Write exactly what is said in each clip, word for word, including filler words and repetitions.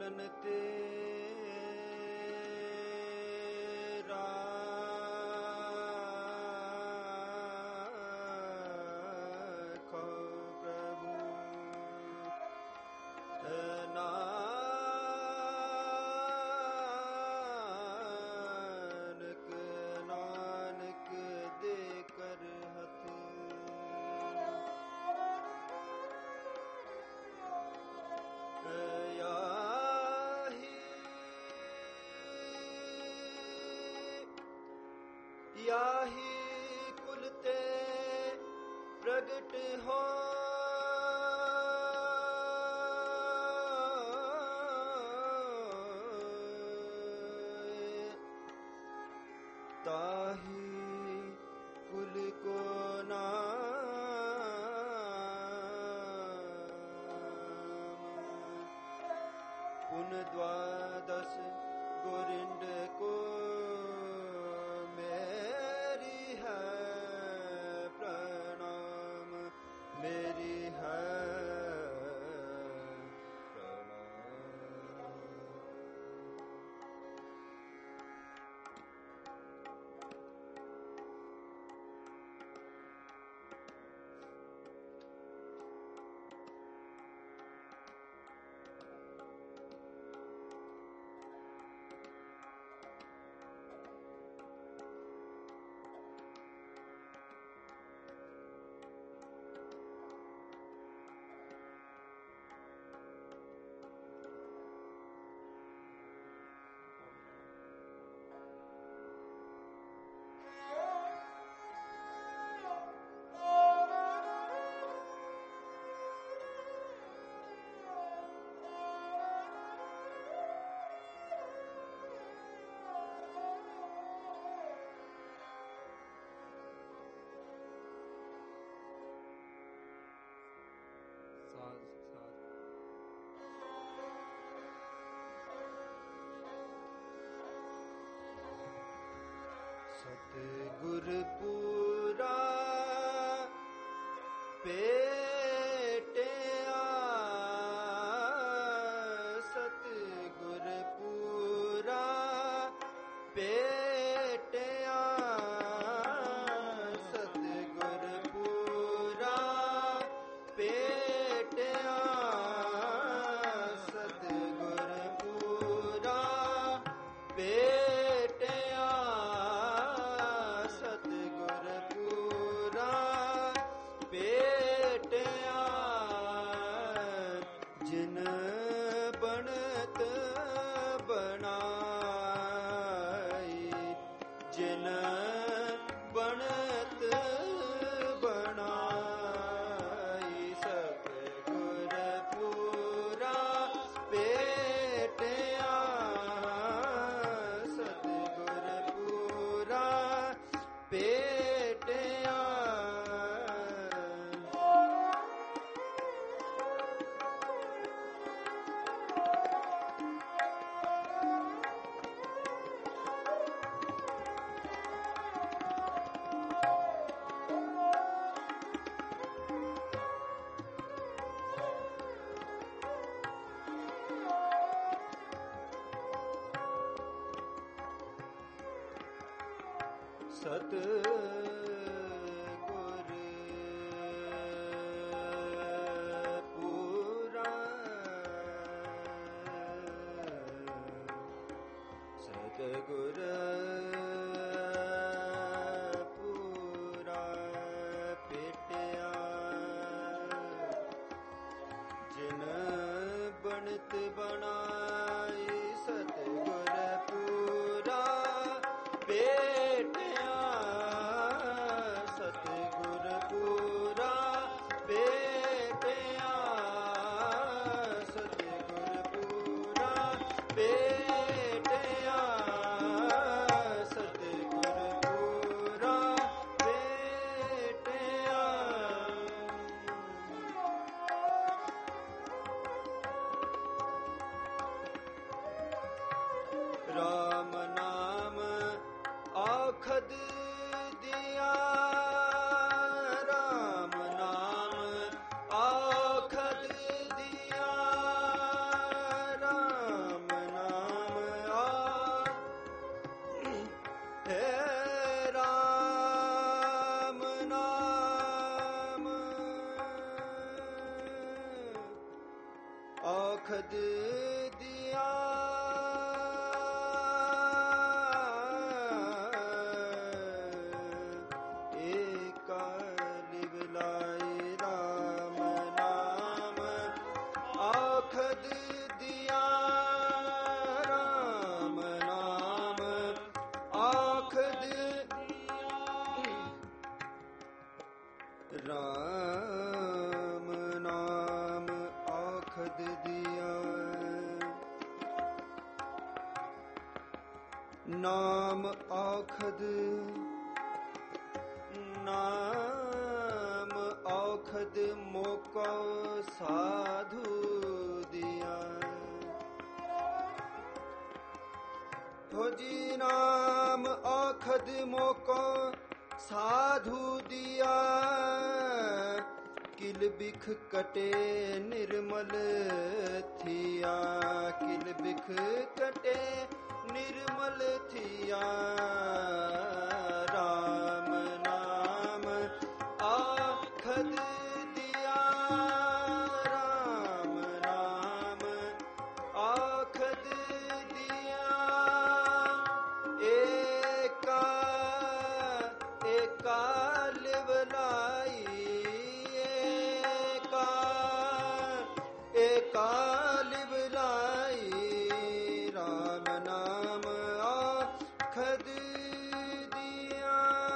ਬੋਲਨ ਤੇਰਾ ਕੋ ਪ੍ਰਭੂ ਨਾਨਕ ਨਾਨਕ ਦੇ ਕਰ ਹੱਥ ਯਾਹੀ ਕੁਲ ਤੇ ਪ੍ਰਗਟ ਹੋਇ ਤਾਹੀ ਕੁਲ ਕੋ ਨਾਮ ਪੁਨ ਦਵਾਦਸ ਗੋਰਿੰਦ ਕੋ ਮੇਰੀ ਹੈ ਪ੍ਰਣਾਮ ਮੇਰੀ ਹੈ ਸਤਿਗੁਰ ਪੂਰਾ ਭੇਟਿਆ ਸਤਿਗੁਰ ਪੂਰਾ ਭੇਟਿਆ ਸਤਿਗੁਰ ਪੂਰਾ ਭੇਟਿਆ ਸਤਿਗੁਰ ਪੂਰਾ ਭੇਟਿਆ ਸਤਿਗੁਰ ਪੂਰਾ ਭੇਟਿਆ ਜਿਨ ਬਣਤ ਬਣਾਈ ਜਿਨ ਬਣਤ ਬਣਾਈ ਸਤਿਗੁਰ ਪੂਰਾ ਭੇਟਿਆ ਸਤਿਗੁਰ ਪੂਰਾ ਭੇਟਿਆ ਸਤਿਗੁਰ ਪੂਰਾ ਸਤਿਗੁਰ ਪੂਰਾ ਭੇਟਿਆ ਜਿਨ ਬਣਤ ਬਣਾਈ ਸਤਿਗੁਰ ਪੂਰਾ ਭੇਟਿਆ ਸਤਿਗੁਰ ਪੂਰਾ ਭੇਟਿਆ ਸਤਿਗੁਰ ਪੂਰਾ ਭੇਟਿਆ ਸਤਿਗੁਰ ਪੂਰਾ ਭੇਟਿਆ ਰਾਮ ਨਾਮ ਆ नाम औखद नाम औखद मोको साधु दिया। हो जी नाम औखद मोको साधु दिया। किल बिख कटे निर्मल थिया। किल बिख कटे निर्मल थिया। राम नाम आखद दिया। राम नाम आखद दिया। एका एका लिवलाई। एका एका लिवलाई। राम नाम आखद दिया।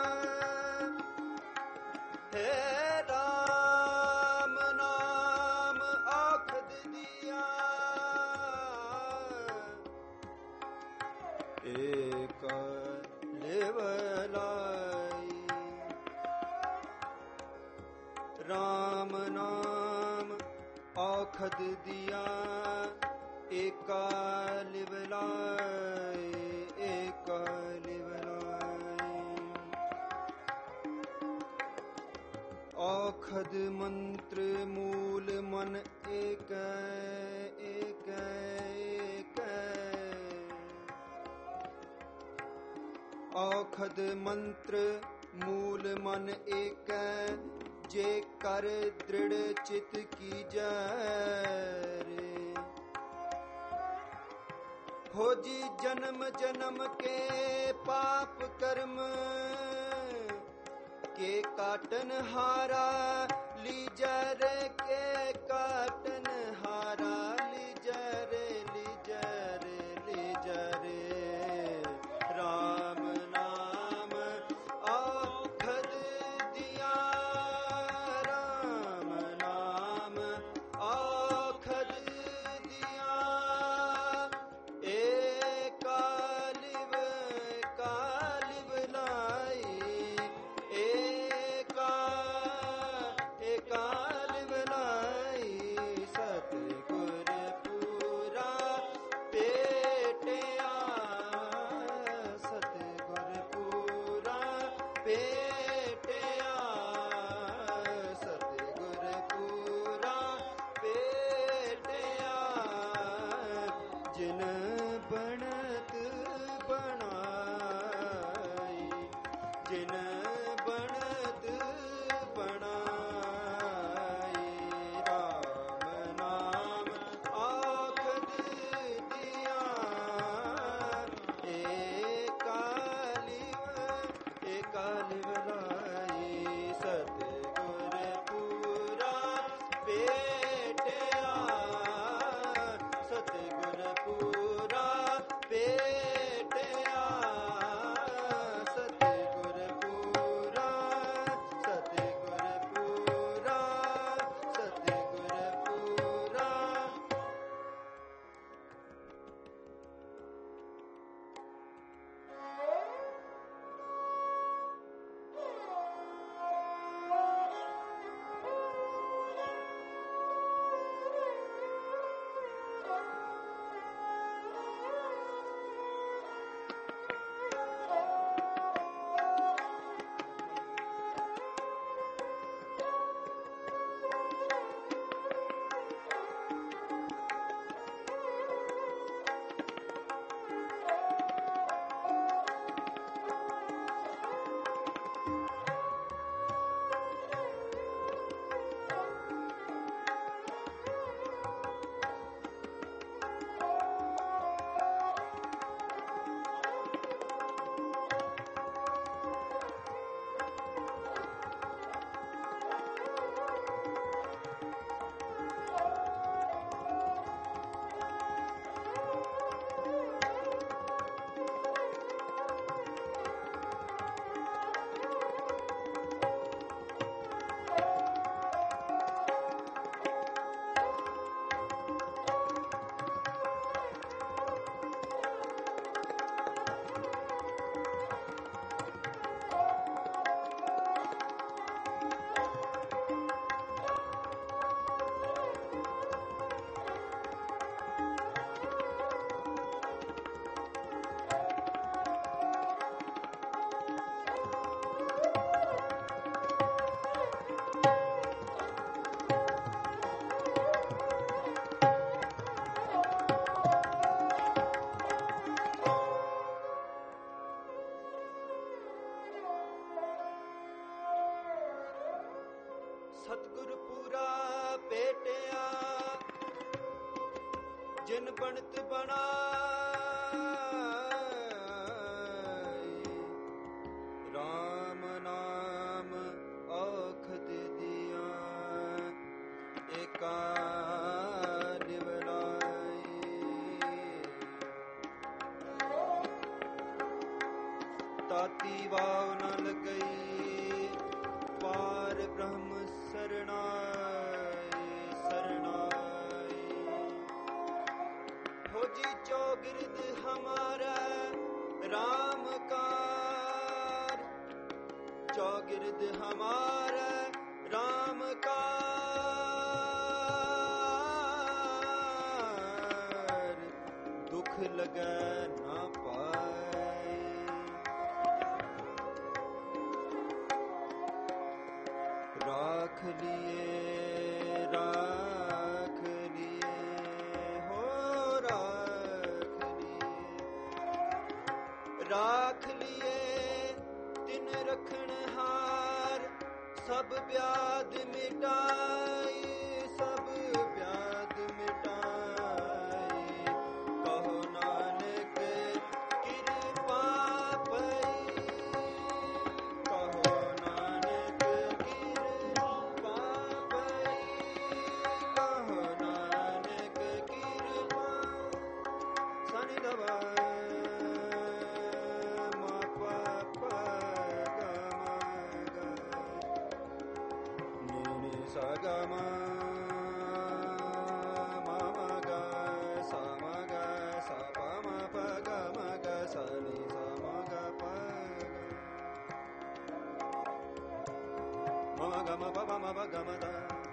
हे राम नाम आखद दिया। एक लेवलाई। राम नाम आखद दिया। एका लिवलाई। एका लिवलाई। औखद मंत्र मूल मन एक एक एक। औखद मंत्र मूल मन एक। जे कर दृढ़ चित की जय। हो जी जन्म जन्म के पाप कर्म के काटन हारा। लीजर के काटन हारा। Leisure leisure leisure. राम नाम औखद दिया। राम नाम औखद दिया। एका लिव कालिव लाई। एका एका लिव लाई। सतगुर पूरा पेटिया। सतगुर पूरा पेटिया। सतगुर पूरा पेटिया। जिन बनत बनाई। जिन बनत बनाई। राम नाम आखद दिया। एका लिव एका लिव लाई। सतगुर पूरा पेटिया। सतगुर पूरा पेटिया। सतगुर पूरा ਬਣਾਈ। ਰਾਮ ਨਾਮ ਔਖਦ ਦਿਆਂ ਏਕਾ ਨਿਵਰਾਈ। ਤਾਤੀ ਵਾਵ ਨ ਲਗਈ ਪਾਰ ਬ੍ਰਹਮ ਸਰਣਾਈ ਸਰਣਾਈ। ਹੋਜੀ ਚੌਗਿਰਦ ਹਮਾਰਾ ਰਾਮ ਕਾਰ। ਚੌਗਿਰਦ ਹਮਾਰਾ ਰਾਮ ਕਾਰ। ਦੁਖ ਲਗੈ ਨਾ ਪਾਏ। ਰਾਖ ਲਿਏ ਰਾਖ ਲਿਏ ਹੋ ਰਾਖ ਲਿਏ। ਰਾਖ ਲਿਏ ਤਿਨ ਰਖਣਹਾਰ ਸਭ ਬਿਆਦ ਮਿਟਾਈ ਸਭ ਬਿਆਦ ਮਿਟਾਈ। ਕਹੋ ਨਾਨਕ ਕਿਰਪਾ ਪਈ। ਕਹੋ ਨਾਨਕ ਕਿਰਪਾ ਪਈ। ਕਹੋ ਨਾਨਕ ਕਿਰਪਾ। ਸਨੀ ਦਵਾ ਮਾ ਪਾ ਪਾ ਗਾ ਮਾ ਗਾ ਨੀ ਨੀ ਸਾ ਗਾ ਮਾ ਮਾ ਮਾ ਗਾ ਸਾ ਮਾ ਗਾ ਸਾ ਪਾ ਮਾ ਪਾ ਗਾ ਮਾ ਗਾ ਸਾ ਨੀ ਸਾ ਮਾ ਗਾ ਪਾ ਗਾ ਮਾ ਗਾ ਮਾ ਪਾ ਮਾ ਪਾ ਗਾ ਮਾ ਦਾ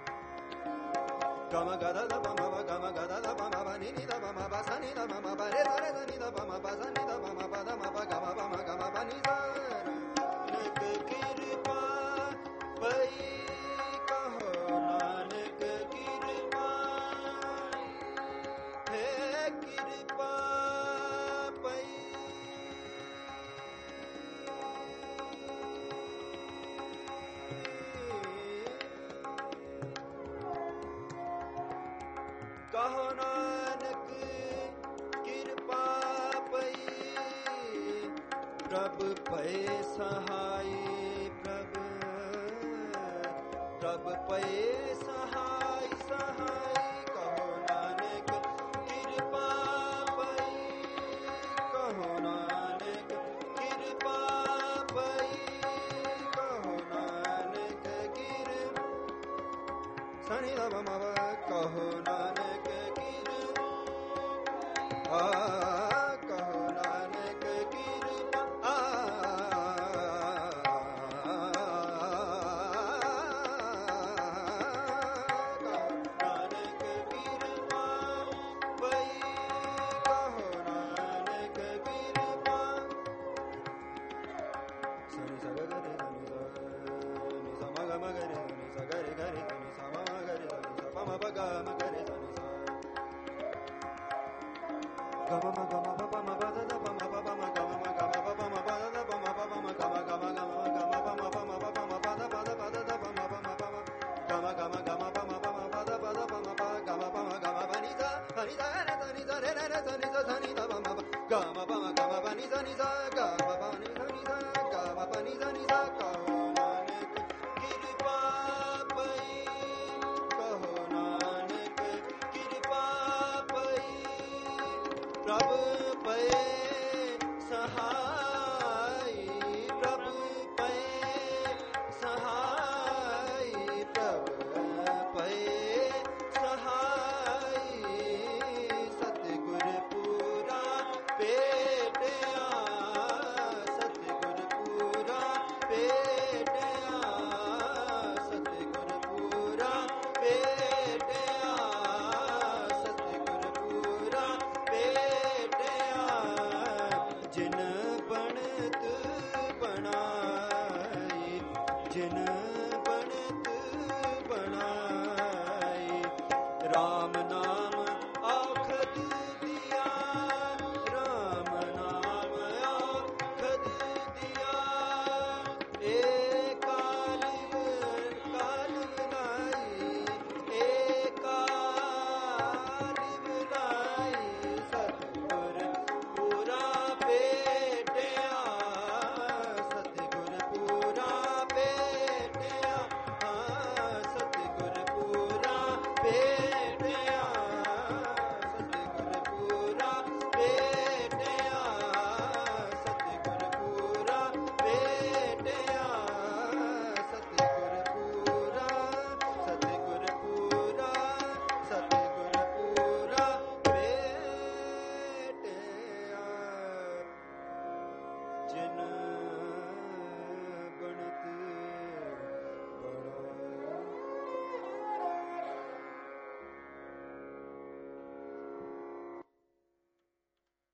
ਗਾ ਮਾ ਗਾ ਦਾ ਪਾ ਮਾ ਪਾ ਗਾ ਮਾ ਗਾ ਦਾ ਪਾ ਮਾ ਪਾ ਨੀ ਨੀ ਦਾ ਪਾ ਮਾ ਪਾ ਸਾ ਨੀ ਦਾ ਪਾ ਮਾ ਪਾ ਰੇ ਦਾ ਰੇ ਦਾ ਨੀ ਦਾ ਪਾ ਮਾ ਪਾ ਸਾ ਨੀ ਦਾ ਪਾ ਮਾ ਪਾ ਦਾ ਮਾ ਪਾ ਗਾ ਮਾ ਪਾ ਮਾ ਗਾ ਮਾ ਪਾ ਨੀ ਦਾ। ਨਾਨਕ ਕਿਰਪਾ ਪਈ। ਕਹੋ ਨਾਨਕ ਕਿਰਪਾ। ਹੈ ਕਿਰਪਾ ਪਈ। ਕਹੋ ਨਾਨਕ ਕਿਰਪਾ ਪਈ। ਪ੍ਰਭ ਭਏ ਸਹਾਈ ਪ੍ਰਭ ਪ੍ਰਭ ਭਏ ਸਹਾਈ ਸਹਾਈ। ਕਹੋ ਨਾਨਕ ਕਿਰਪਾ ਪਈ। ਕਹੋ ਨਾਨਕ ਕਿਰਪਾ ਪਈ। ਕਹੋ ਨਾਨਕ ਕਿਰਪਾ। ਸਨੀ ਦਾ ਮਾ ਵਾ ਕਹੋ ਨਾਨਕ ਕਿਰਪਾ। ਆ ਕਹੋ ਨਾਨਕ ਕਿਰਪਾ। ਆ ਕਹੋ ਨਾਨਕ ਕਿਰਪਾ ਪਈ। ਕਹੋ ਨਾਨਕ ਕਿਰਪਾ। ਸਨੀ ਸਾ ਗਾ ਰੇ ਧਨੀ ਸਾ ਨੀ ਸਾ ਮਾ ਗਾ ਮਾ ਗਾ ਰੇ ਧਨੀ ਸਾ ਗਾ ਰੇ ਗਾ ਰੇ ਧਨੀ ਸਾ ਮਾ ਮਾ ਗਾ ਰੇ ਧਨੀ ਸਾ ਪਾ ਮਾ ਪਾ ਗਾ ਮਾ ਗਾ ਰੇ ਧਨੀ ਸਾ ਗਾ ਮਾ ਮਾ ਗਾ ਮਾ ਪਾ ਪਾ ਮਾ ਪਾ ਦਾ ਦਾ ਪਾ ਮਾ ਪਾ ਪਾ ਮਾ ਗਾ ਮਾ ਮਾ ਗਾ ਮਾ ਪਾ ਪਾ ਮਾ ਪਾ ਦਾ ਦਾ ਪਾ ਮਾ ਪਾ ਪਾ ਮਾ ਗਾ ਮਾ ਗਾ ਮਾ ਗਾ ਮਾ ਗਾ ਮਾ ਪਾ ਮਾ ਪਾ ਮਾ ਪਾ ਮਾ ਪਾ ਦਾ ਪਾ ਦਾ ਪਾ ਦਾ ਦਾ ਪਾ ਮਾ ਪਾ ਮਾ ਪਾ ਮਾ ਗਾ ਮਾ ਗਾ ਮਾ ਗਾ ਮਾ ਪਾ ਮਾ ਪਾ ਮਾ ਪਾ ਦਾ ਪਾ ਦਾ ਪਾ ਮਾ ਪਾ ਗਾ ਮਾ ਪਾ ਮਾ ਗਾ ਮਾ ਪਾ ਨੀ ਸਾ ਹਨੀ ਸਾ ਰੇ ਧਨੀ ਸਾ ਰੇ ਰੇ ਰੇ ਧਨੀ ਸਾ ਧਨੀ ਦਾ ਪਾ ਮਾ ਪਾ ਗਾ ਮਾ ਪਾ ਮਾ ਗਾ ਮਾ ਪਾ ਨੀ ਸਾ ਨੀ ਸਾ ਗਾ ਮਾ ਪਾ ਨੀ ਸਾ ਨੀ ਸਾ ਗਾ ਮਾ ਪਾ ਨੀ ਸਾ ਨੀ ਸਾ। ਕਹੋ ਨਾਨਕ ਕਿਰਪਾ ਪਈ। ਕਹੋ ਨਾਨਕ ਕਿਰਪਾ ਪਈ। ਪ੍ਰਭ ਪਏ ਸਹਾਈ ਪ੍ਰਭ ਪਏ ਸਹਾਈ। ਪ੍ਰਭ ਪਏ ਸਹਾਈ। ਸਤਿਗੁਰ ਪੂਰਾ ਭੇਟਿਆ। ਸਤਿਗੁਰ ਪੂਰਾ ਭੇਟਿਆ। ਸਤਿਗੁਰ ਪੂਰਾ ਭੇਟਿਆ। ਸਤਿਗੁਰ ਪੂਰਾ ਭੇਟਿਆ। ਜਿਨ